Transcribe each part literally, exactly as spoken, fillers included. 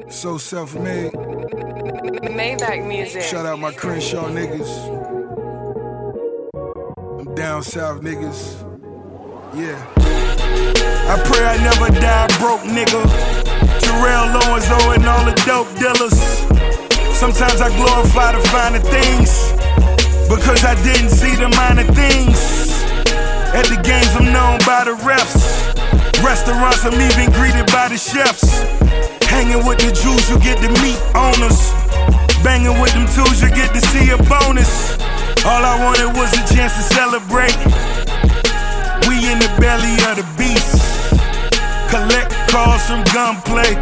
So self-made. Maybach music. Shout out my Crenshaw niggas. Them down south niggas. Yeah. I pray I never die broke, nigga. Terrell Owens and all the dope dealers. Sometimes I glorify the finer things, because I didn't see the minor things. At the games I'm known by the refs. Restaurants I'm even greeted by the chefs. Hanging with the Jews, you get to meet owners. Banging with them tools, you get to see a bonus. All I wanted was a chance to celebrate. We in the belly of the beast. Collect calls from gunplay.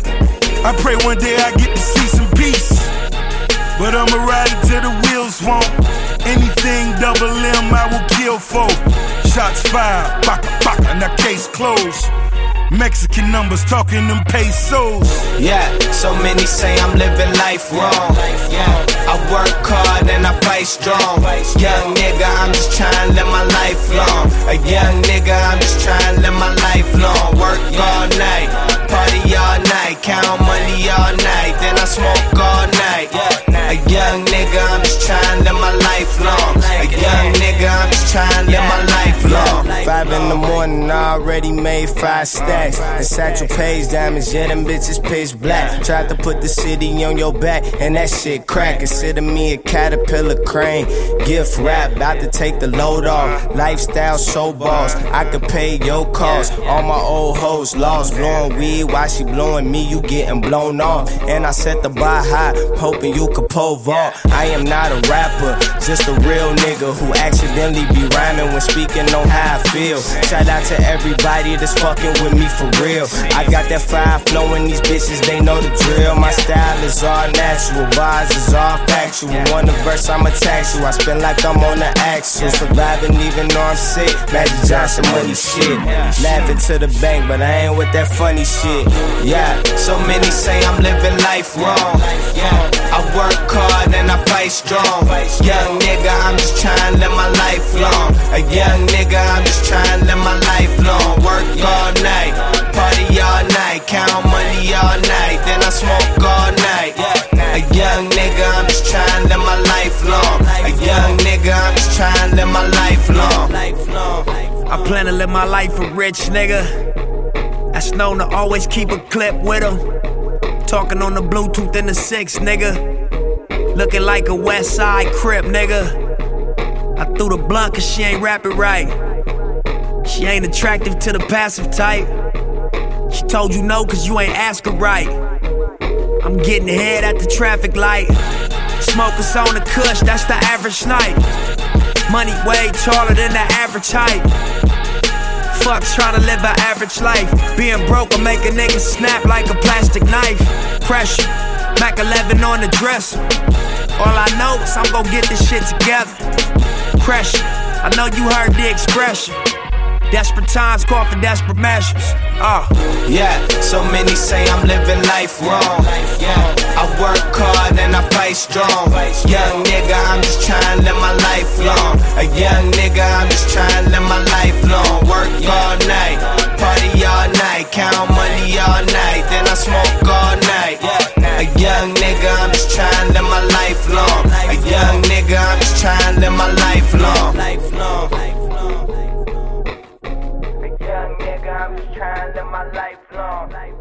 I pray one day I get to see some peace, but I'ma ride it till the wheels won't. Anything double M I will kill for. Shots fired, baka baka, now case closed. Mexican numbers talking them pesos. Yeah, so many say I'm living life wrong. Yeah, I work hard and I fight strong. Young nigga, I'm just trying to live my life long. A young nigga, I'm just trying to live my life long. Work all night, party all night, count money all night, then I smoke all night. A young nigga, I'm just trying to live my life long. A young nigga, I'm just trying to live my life long. Five in the morning, I already made five stacks. And Satchel Page diamonds, yeah, them bitches pitch black. Tried to put the city on your back, and that shit crack. Consider me a caterpillar crane. Gift wrap, about to take the load off. Lifestyle show balls, I could pay your cost. All my old hoes lost, blowing weed while she blowing me, you getting blown off. And I set the bar high, hoping you could pole vault. I am not a rapper, just a real nigga who accidentally be rhyming when speaking on how I feel. Shout out to everybody that's fucking with me for real. I got that fire flowing, these bitches, they know the drill. My style is all natural, bars is all factual. One verse, I'ma tax you. I spend like I'm on the axle, surviving even though I'm sick. Magic Johnson money shit, laughing to the bank, but I ain't with that funny shit. Yeah, so many say I'm living life wrong. Yeah, I work hard and I fight strong. Young nigga, I'm just trying to live my life long. A young nigga, I'm just trying to live my life long. Work all night, party all night, count money all night, then I smoke all night. A young nigga, I'm just trying to live my life long. A young nigga, I'm just trying to live my life long. I plan to live my life a rich nigga that's known to always keep a clip with him. Talking on the Bluetooth in the six, nigga. Looking like a West Side Crip, nigga. I threw the blunt cause she ain't rapping right. She ain't attractive to the passive type. She told you no cause you ain't ask her right. I'm getting ahead at the traffic light. Smokers on the kush, that's the average night. Money way taller than the average height. Fuck tryna live an average life. Being broke will make a nigga snap like a plastic knife. Pressure, Mac eleven on the dresser. All I know is I'm gon' get this shit together. Pressure, I know you heard the expression. Desperate times call for desperate measures. Uh. Yeah, so many say I'm living life wrong. Yeah, I work hard and I fight strong. Young nigga, I'm just trying to live my life long. A young nigga, I'm just trying to live my life long. Work all night, party all night, count money all night, then I smoke all night. A young nigga, I'm just trying to live my life long. A young nigga, I'm just trying to live my life long. Young nigga, I'm just trying to live my life long.